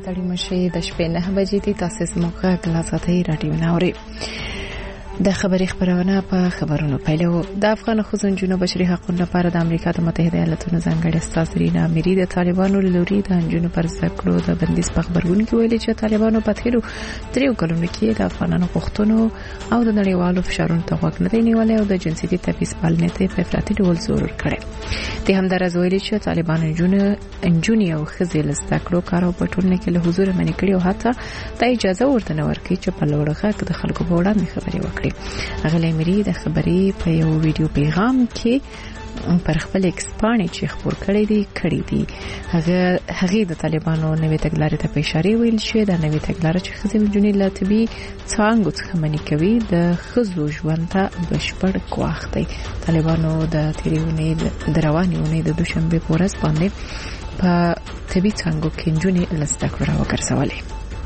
ستړي مشي د شپې 9 بجې دي. تاسو زموږ غږ لا ساتي راډیو ناوري. د خبري خبرونه په خبرونو پیلو. د افغان ښځو بشري حقوقو لپاره د امریکا د متحده ایالاتونو ځانګړي استاذ رینا میری د طالبانو لوري د انجونو پر ذکرو د بندیز په خبرونه کې ویلي چې طالبانو په تیرو 3 کلونو کې د افغانانو غوښتنو او د نړیوالو فشارونو ته غوږ نه دی نیولای او د جنسیتي تبعیض پالنې ته په افراطي ډول زور ورکړي. د همدارس ویلي چې طالبان انجونی او ښځې له ذکرو کارو په ټولنه کې له حضور منې کړي او حتی د اجازه ورته نه ورکړي چې په لوړ غږ د خلکو په وړاندې خبري وکړي. اغلی مری د خبري په یو ویډیو پیغام کې پر خپل ایکسپانې چې خبر کړی دی هغه د طالبانو نوې تګلارې ته په اشاره ویل چې دا نوې تګلارې چې ښځې جنې لا طبي څنګه څخه منې کوي د ښځو ژوند ته بشپړ ګواښ دی. طالبانو د تیریونې د روانې د دوشنبه په ورځ باندې په طبي څنګه کې جنې لسته کړو وګرځولې.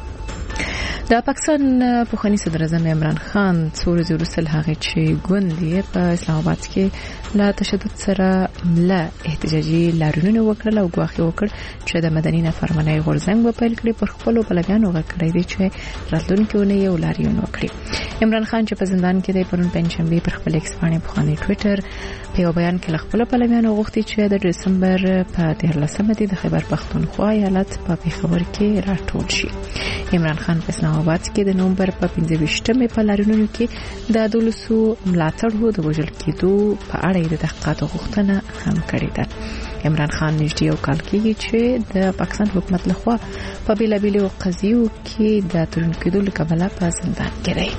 د پاکستان پوخنی صدر اعظم عمران خان څو ورځې وروسته هغه چې ګوندې په اسلام آباد کې لا تشدد سره لا احتجاجي لاریونونه وکړل او غواخي وکړ چې د مدني نافرمانی غورځنګ په پیل کې پر خپل بلګانو غکړی دی چې راتلونکي ونه یو لاریون وکړي. عمران خان چې په زندان کې دی پرون پنځشنبه پر خپل ایکسپانې پوخنی ټوئیټر په یو بیان کې خپل بلګانو غوښتي چې د دسمبر په 13 د خیبر پختونخوا ایالت په پیښور کې راټول شي. عمران خان په اسلام آباد کې د نومبر په 15مې په لاریونونو کې د 1200 ملاتړو د وژل کېدو په اړه د تحقیقات غوښتنه هم کړې ده. عمران خان نږدې یو کال کېږي چې د پاکستان حکومت لخوا په بیلابیلو قضیو کې د تورن کېدو لکبله په زندان کې دی.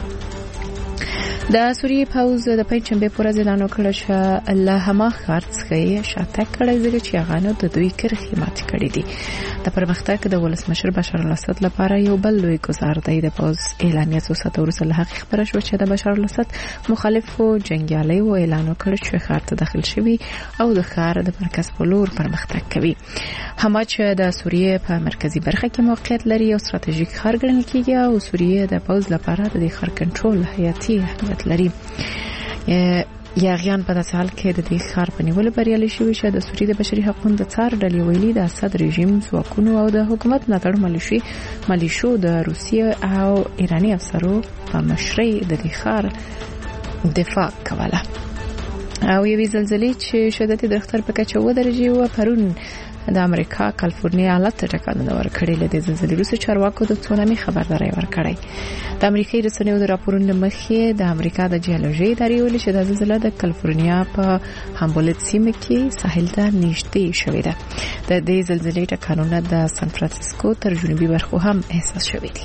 د سوریې پوز د پنځمبه پر ورځ اعلان وکړ چې الله هما ښار څخه شاته کړی دی چې هغه د دوی کرخي مات کړی دي. د پرمختګ د ولسمشر بشار الاسد لپاره یو بل لوی ګزار دی. د پوز اعلامیه څو ساعت وروسته له هغه خبره شو چې د بشار الاسد مخالفو جنگیالي و اعلان وکړ چې ښار ته داخل شوی او د ښار د مرکز په لور پرمختګ کوي. هما چې د سوریې په مرکزی برخه کې موقعیت لري او ستراتیژیک ښار ګڼل کیږي او سوریې د پوز لپاره د ښار کنټرول حیاتي اهمیت لري. یاغیان په داسې حال کې د دې ښار په نیولو بریالي شوي چې د سوریې د بشري حقوقو د څار ډلې ویلي د اسد رژیم ځواکونو او د حکومت ملاتړ ملیشو د روسیې او ایراني افسرو په مشرۍ د دې ښار دفاع کوله. او یوې زلزلې چې شدت د اختر په کچه 7 درجې و پرون د امریکا کالیفورنیا ایالت ته ټکانونه ورکړې. له دې زلزلې وروسته چارواکو د تسونامي خبرداري ورکړې. د امریکایي رسنیو د راپورونو مخې د امریکا د جیولوژي ادارې ویلي چې د زلزلې د کالیفورنیا په همبولت سیمه کې ساحل ته نږدې شوې ده. د دې زلزلې ټکانونه د سان فرانسیسکو تر جنوبي برخو هم احساس شوي دي.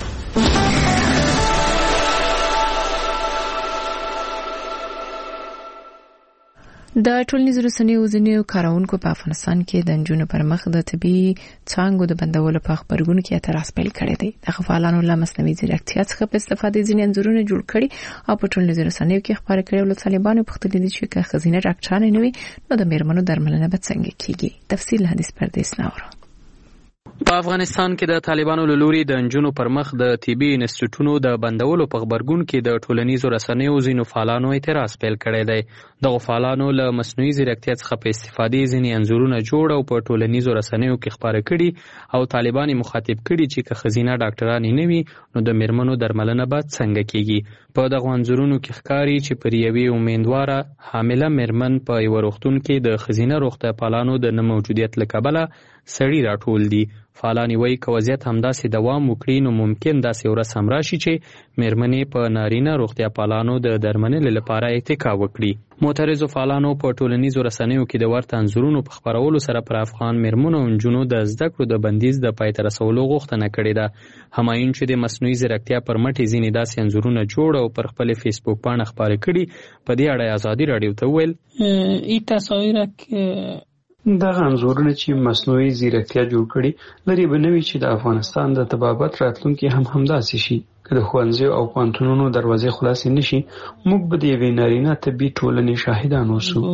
د ټولنیزو رسنیو ځینې کارونکو په افغانستان کې د انجونو پر مخ د طبي څانګو د بندولو په خبرګون کې اعتراض پیل کړی دی. د غفالانو له مصنوعي ځیرکتیا څخه په استفادې ځینې انځورونه جوړ کړي او په ټولنیزو رسنیو کې خبرې کړي او له طالبانو پوښتنې دي چې که خزینه ډاکټرانه نه وي نو د میرمنو درملنه به څنګه کیږي. تفصیل حدیث پردیس ناورو. په افغانستان کې د طالبانو له لوري د انجونو پر مخ د طبي انسټیټونو د بندولو په خبرګون کې د ټولنیزو رسنیو ځینو فعالانو اعتراض پیل کړی دی. دغه فعالانو له مصنوعي ځیرکتیا څخه په استفادې ځینې انځورونه جوړ او په ټولنیزو رسنیو کې خپاره کړي او طالبان مخاطب کړي چې که خزینه ډاکټرانې نه وي نو د میرمنو درملنه به څنګه کیږي. په دغه انځورونو کې ښکاري چې پر یوې امیندواره حامله میرمن په یو روغتون کې د خزینه روغتیا پالانو د نه موجودیت له کبله سړی راټول دي. فعالان وایي که وضعیت همداسې دوام وکړي نو ممکن داسې ورځ هم راشي چې میرمنې په نارینه روغتیا پالانو د درملنې لپاره اتکا وکړي. معترضو فعالانو په ټولنیزو رسنیو کې د ورته انځورونو په خپرولو سره پر افغان میرمنو او نجونو د زده کړو د بندیز د پای ته رسولو غوښتنه کړې ده. همایون چې د مصنوعي ځیرکتیا پر مټ ځینې داسې انځورونه جوړ او پر خپل فیسبوک باندې خپاره کړي په دې اړه ازادي رادیو ته وویل این تصاویر دغه انځورونه چې مصنوعي ځیرکتیا جوړ کړي لري به نوي چې د افغانستان د طبابت راتلونکي هم همداسې شي. که د ښوونځیو او پوهنتونونو دروازې خلاصې نشي موږ به د یوې نارینه طبي ټولنې شاهدان اوسو.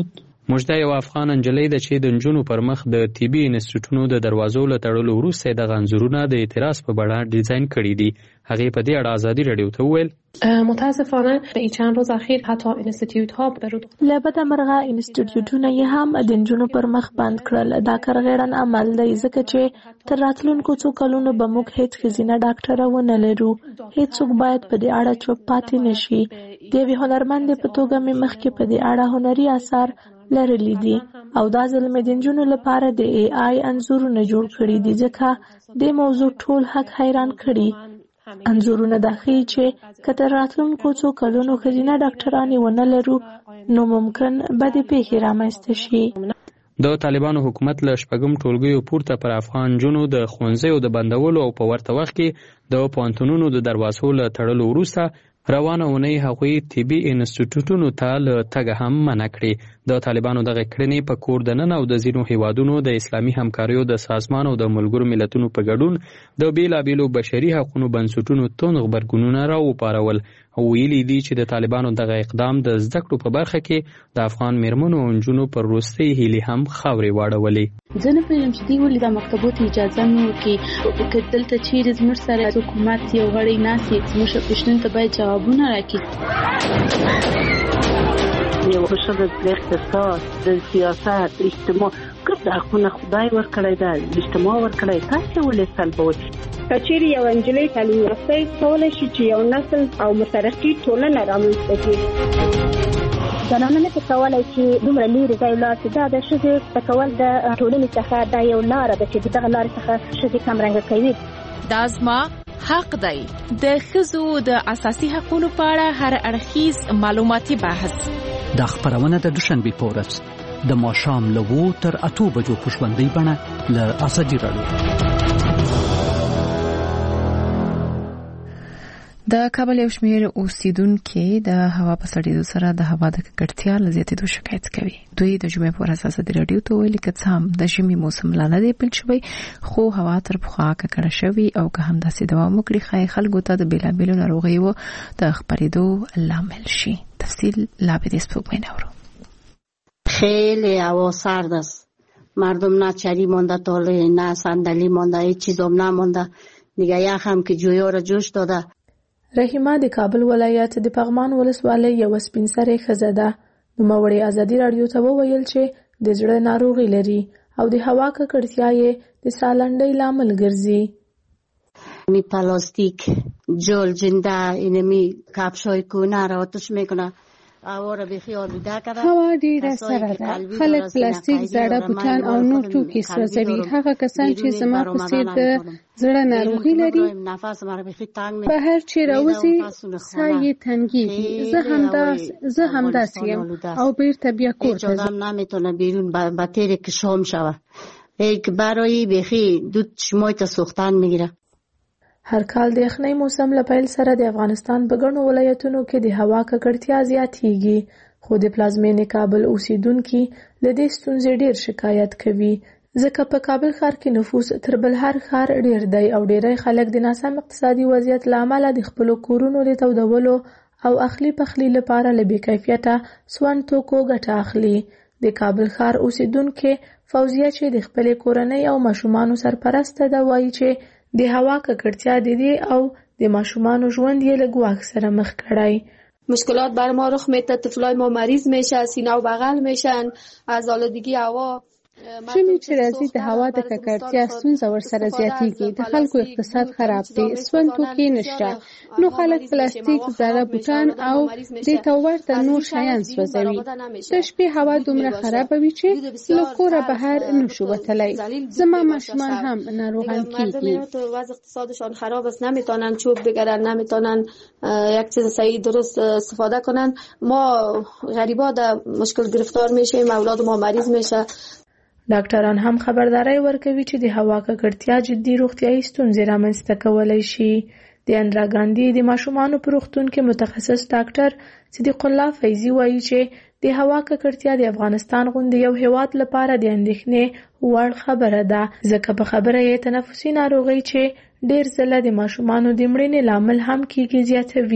مجده یو افغان نجلۍ ده چې د نجونو پر مخ د طبي انسټیټیوټونو د دروازو له تړلو وروسته دغه انځورونه د اعتراض په بڼه ډیزاین کړي دي. هغې په دې اړه ازادي راډیو ته وویل متاسفانه این چند روز اخیر حتی انستیتیوت ها له بده مرغه انستیتیوټونه یې هم د نجونو پر مخ بند کړل. دا کارغیرن عمل دی ځکه چې تر راتلونکو څو کلونو به موږ هیڅ ښځینه ډاکټره ونه لرو. هیڅوک باید په دې اړه چوپ پاتې نشي. د یوې هنرمندې په توګه مې مخکې په دې اړه هنري اثار لرلی دي او دا ځل مې د نجونو لپاره د ای آی انځورونه جوړ کړي دي ځکه د موضوع ټول حق حیران کړي. انځورونه دا ښیي چې که تر راتلونکو څو کلونو ښځینه ډاکټرانې ونه لرو نو ممکن بدې پیښې رامنځته شي. د طالبانو حکومت له شپږم ټولګیو پورته پر افغان نجونو د ښوونځیو د بندولو او په ورته وخت کې د پوهنتونونو د دروازو له تړلو وروسته روانه اونۍ هغوی طبي انسټیټیوټونو ته له تګه هم منع کړي. د طالبانو دغه کړنې په کور دننه او د ځینو هیوادونو د اسلامي همکاریو د سازمان او د ملګرو ملتونو په ګډون د بیلابیلو بشري حقوقو بنسټونو توند غبرګونونه راوپارول او ویلي دي چې د طالبانو دغه اقدام د زده کړو په برخه کې د افغان میرمنو او نجونو پر وروستۍ هیلې هم خاورې واړولې. زه نه پوهېږم چې دوی ولې د مکتبو ته اجازه نه ورکوي. که دلته چیرې زموږ سره حکومت یو غړی ناست وي زموږ پوښتنو ته باید جوابونه راکړي. یو ښځه د اقتصاد د سیاست اجتماع ګډ حقونه خدای ورکړی ده اجتماع ورکړی تاسې ولې سلبوئ. که چیرې یو نجلۍ تعلیم یافته کولی شي چې یو نسل او مترقي ټولنه رامنځته کړي. زنانه نه کولی چې دومره لرې ځای ولاړ شي. دا د ښځې زده کول د ټولنې څخه دا یو لاره ده چې دغه لارې څخه ښځې کمرنګه کوي. دا زما حق دی. د ښځو د اساسي حقوقو په اړه هر اړخیز معلوماتي بحث. دا خبرونه د دوشنبه په ورځ د ماښام له 2 تر 8 بجو په ژوندۍ بڼه له ازادي راډیو. د کابل یو شمېر اوسیدونکو د هوا په سړېدو سره د هوا د ککړتیا له زیاتېدو شکایت کوي. دوی د جمعې په ورځ ازادي راډیو ته ویلي که څه هم د ژمي موسم لا نه دی پیل شوی خو هوا تر پخوا ککړه شوې او که همداسې دوام وکړي ښایي خلکو ته د بېلابېلو ناروغیو د خپرېدو لامل شي. تفصیل لا به دې سپوږمۍ نورو. خیلی هوا سرد است. مردم نه چری مانده تاله نه صندلی مانده هیچ چیزام نمانده دیگه. یخ هم که جویا را جوش داده. رحیمه د کابل ولایت د پغمان ولسوالۍ یو سپین سرې ښځه ده. نوموړې ازادي راډیو ته وویل چې د زړه ناروغي لري او د هوا ککړتیا یې د ساه لنډۍ لامل ګرځي. می پلاستیک جل جنده اینمی کفشای کونه را آتش میکنه. هوا ډیره سړه ده. خلک پلاستیک زړه بوټان او نور توکي سوځوي. هغه کسان چې زما په څیر د زړه ناروغي لري بهر چې راوځي ساه یې تنګېږي. زه همداسې یم او بیرته بیا کور ته ځم. نمیتونه بیرون به تیره که شام شوه. یک برای بیخی دود شمای تا سوختن میگیره. هر کال د یخنۍ موسم له پیل سره د افغانستان په ګڼو ولایتونو کې د هوا ککړتیا زیاتېږي خو د پلازمینې کابل اوسیدونکي له دې ستونزې ډېر شکایت کوي ځکه په کابل ښار کې نفوس تر بل هر ښار ډېر دی او ډېری خلک د ناسم اقتصادي وضعیت له امله د خپلو کورونو د تودولو او اخلي پخلي لپاره له بې کیفیته سون توکو ګټه اخلي. د کابل ښار اوسیدونکې فوزیه چې د خپلې کورنۍ او ماشومانو سرپرسته ده وایي چې د هوا ککړتیا د دې او د ماشومانو ژوند یې له ګواښ سره مخ کړی. مشکلات بر ما رخ میده. طفلای ما مریض میشه، سینه و بغل میشن از آلودگی هوا. ژمی چې راځي د هوا د ککړتیا ستونزه ورسره زیاتېږي. د خلکو اقتصاد خراب دی. سون توکي نشته نو خلک پلاستیک زړه بوټان او د تور ته نور شیان سوځوي. د شپې هوا دومره خرابه وي چې له کوره بهر نشو وتلی. زما ماشومان هم ناروغان کیږي. وضع اقتصادشان خراب است. نمیتونن چوب بگیرن، نمیتونن یک چیز صحیح درست استفاده کنن. ما غریبا در مشکل گرفتار میشیم، اولاد ما مریض میشه. ډاکټران هم خبرداري ورکوي چې د هوا ککړتیا جدي روغتیايي ستونزې رامنځته کولی شي. د اندرا ګاندي د ماشومانو په روغتون کې متخصص ډاکټر صدیق الله فیضي وایي چې د هوا ککړتیا د افغانستان غوندې یو هیواد لپاره د اندېښنې وړ خبره ده ځکه په خبره یې تنفسي ناروغۍ چې ډېر ځله د ماشومانو د مړینې لامل هم کیږي زیاتوي.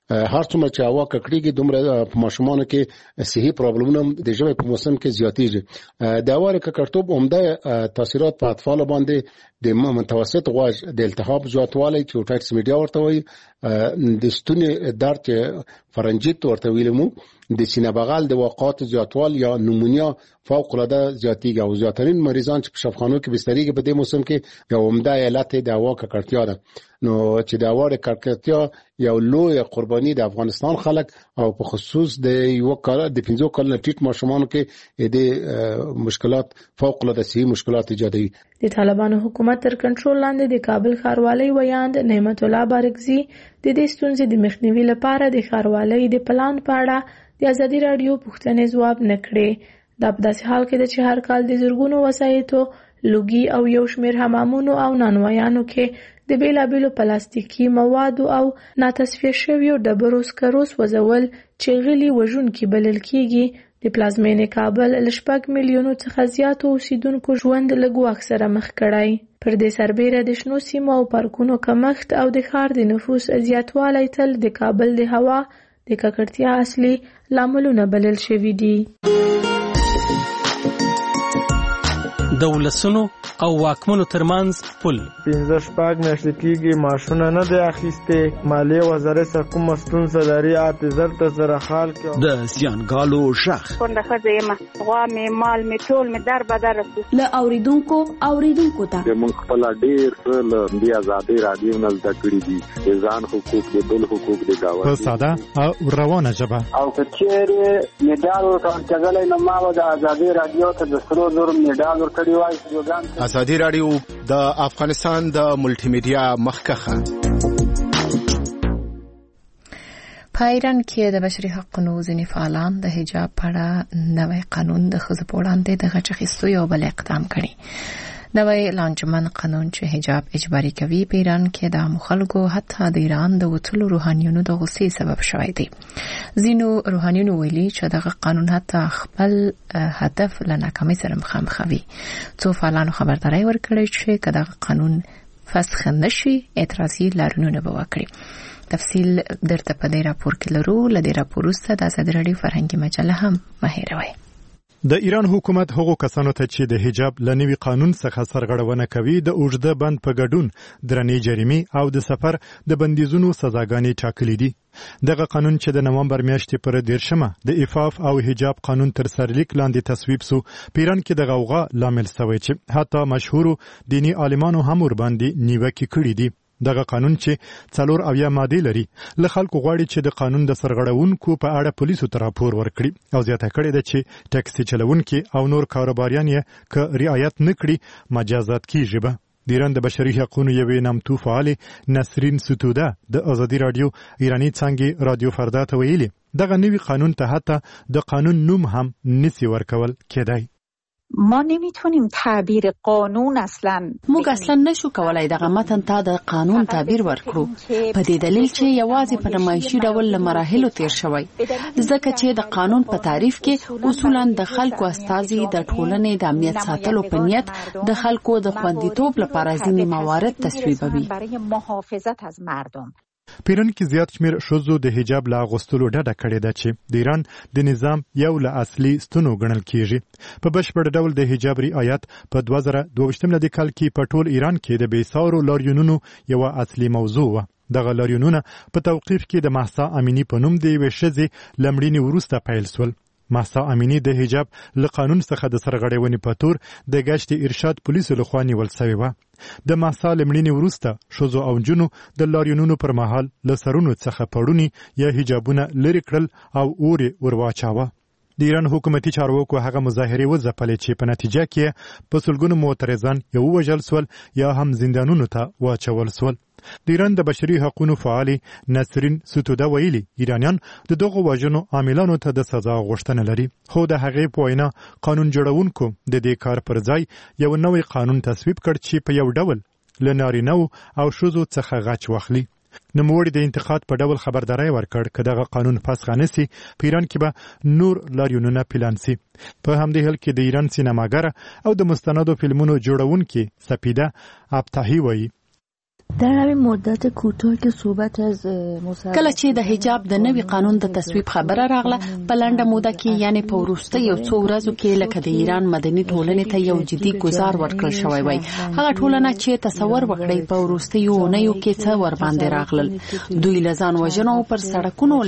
هر څومره چې هوا ککړیږي دومره په ماشومانو کې صحي پرابلمونه د ژمي په موسم کې زیاتېږي. د هوا ککړتوب عمده تاثیرات په اطفال باندې د متوسط غوږ د التهاب زیاتوالی چې اوټایټس میډیا ورته وایي، د ستوني درد فرنجیت ورته ویل مو، د سینه بغل د واقعات زیاتوال یا نمونیا فوق العاده زیاتیږي او زیاترین مریضان چې په شفاخانو کې بستریږي په دې موسم کې یو عمده علت د هوا ککړتیا ده. نو چې د هوا ککړتیا یو لوی قرباني د افغانستان خلک او په خصوص د یو کال د 15 کال ټیټ ماشومانو کې د مشکلات فوق العاده صحي مشکلات ایجادوي. د طالبانو حکومت تر کنټرول لاندې د کابل ښاروالۍ ویاند نعمت الله بارکزي د دې ستونزې د مخنیوي لپاره د ښاروالۍ د پلان په اړه د ازادي راډیو پوښتنې ځواب نکړي. دا په داسې حال کې د چې هر کال د زرګونو وسایطو، لوګي او یو شمېر حمامونو او نانوایانو کې د بیلابیلو پلاستیکي موادو او ناتصفیه شویو ډبرو سکرو سوځول چې غلي وژونکي بلل کېږي د پلازمینې کابل له 6 میلیونو څخه زیاتو اوسیدونکو ژوند له ګواښ سره مخ کړی. پر دې سربیره د شنو سیمو او پارکونو کمښت او د ښار د نفوس زیاتوالی تل د کابل د هوا د ککړتیا اصلي لاملونه بلل شوي دي. د ولسونو او واکمنو ترمنځ پل 15 میاشتې کېږي معاشونه نه دی اخیستې. مالیې وزارت سره کومه ستونزه لري اعتذار ته سره حال کې د زیانګالو شخ کونډه ښځه یم، غوا مې مال مې ټول مې در بدر رسو له اوریدونکو ته موږ خپل ډېر له دې ازادي رادیو نه زده کړي دي د ځان حقوق د بل حقوق د گاوند په ساده او روانه ژبه او کچېره میډال ورکړل نو ما د ازادي رادیو ته د سرو زر میډال ورکړی وای. ازادي رادیو د افغانستان د ملټي میډیا مخکخه. په ایران کې د بشري حقوقو ځینې فعالان د حجاب په اړه نوی قانون د ښځو په وړاندې د غچ اخیستو یو بل اقدام کړي. نوی لانجمن قانون چې حجاب اجباري کوي په ایران کې د عامو خلکو حتی د ایران د وتلو روحانیونو د غصې سبب شوی دی. ځینو روحانیونو ویلي چې دغه قانون حتی خپل هدف له ناکامۍ سره مخامخ وي. څو فعالانو خبرداری ورکړی چې که دغه قانون فسخ نشي اعتراضي لارښوونې به وکړي. تفصیل درته په دې راپور کې لرو. له دې راپور وروسته د ازادي راډیو فرهنګي مجله هم مه هېروئ. د ایران حکومت هغو کسانو ته چې د حجاب له نوي قانون څخه سرغړونه کوي د اوږده بند په ګډون درنې جریمې او د سفر د بندیزونو سزاګانې ټاکلي دي. دغه قانون چې د نومبر میاشتې پر 13 د عفاف او حجاب قانون تر سرلیک لاندې تصویب سو، په ایران کې د غوغا لامل شوی چې حتی مشهورو دینی عالمانو هم ور باندې نیوکې کړې دي. دغه قانون چې 4 ماده لري له خلکو غواړي چې د قانون د سرغړونکو په اړه پولیسو ته راپور ورکړي او زیاته کړي ده چې ټاکسي چلوونکي او نور کاروباریان یې که رعایت نکړي مجازات کیږي. به د ایران د بشري حقوقو یوې نامتو فعال نسرین ستوده د ازادي رادیو ایرانی څنګه رادیو فردا ته ویلي دغه نوي قانون ته حتی د قانون نوم هم نسی ورکول کېدای. ما نمیتونیم تعبیر قانون موږ اصلا نشو کولای دغه متن ته د قانون تعبیر ورکړو په دې دلیل چې یوازې په نمایشي ډول له مراحلو تیر شوی، ځکه چې د قانون په تعریف کې اصولا د خلکو استازي د ټولنې د امنیت ساتلو په نیت د خلکو د خوندیتوب لپاره ځینې موارد تصویبوي. پیران کې زیات شمیر ښځو د حجاب لا غوستلو ډډه کړې ده چې د ایران د نظام یو له اصلي ستنو ګڼل کیږي. په بشپړ ډول د حجاب رعایت په 2022 کال کې په ټول ایران کې د بیسارو لاریونونو یو اصلي موضوع و. دغه لاریونونه په توقیف کې د مهسا امینی په نوم د یوې ښځې لمړینې وروسته پیل شول. مهسا امینی د حجاب له قانون څخه د سرغړونې په تور د گشت ارشاد پولیسو لخوا نیول شوی و. د مهسا لمړینې وروسته ښځو او نجونو د لاریونونو پر مهال له سرونو څخه پړونی یا حجابونه لرې کړل او اور ورواچاوه. د ایران حکومتي چارواکو هغه مظاهرې وځپلې چې په نتیجه کې په سلګونو معترضان یا وژل شول یا هم زندانونو ته واچول شول. د ایران د بشري حقوقو فعال نسرین ستوده ویلي ایرانیان د دغه وژنو عاملانو ته د سزا غوښتنه لري، خو د هغې په وینا قانون جوړونکو د دې کار پر ځای یو نوی قانون تصویب کړ چې په یو ډول له نارینه‌و او ښځو څخه غچ واخلي. نوموړي د انتقاد په ډول خبرداری ورکړ که دغه قانون فسخ نشي په ایران کې به نور لاریونونه پلان شي. په همدې حال کې د ایران سینماګر او د مستندو فلمونو جوړونکي سپیده ابتاحی وایي در همین مدت کوتاه که صحبت از کله چې د حجاب د نوي قانون د تصویب خبره راغله په لنډه موده کې یعنی په وروسته یو څو ورځو کې لکه د ایران مدني ټولنې ته یو جدي ګزار ورکړل شوی وای. هغه ټولنه چې تصور وکړي په وروسته یو نه یو کې څه ور باندې راغلل. دوی لزان وژنو پر سړکونو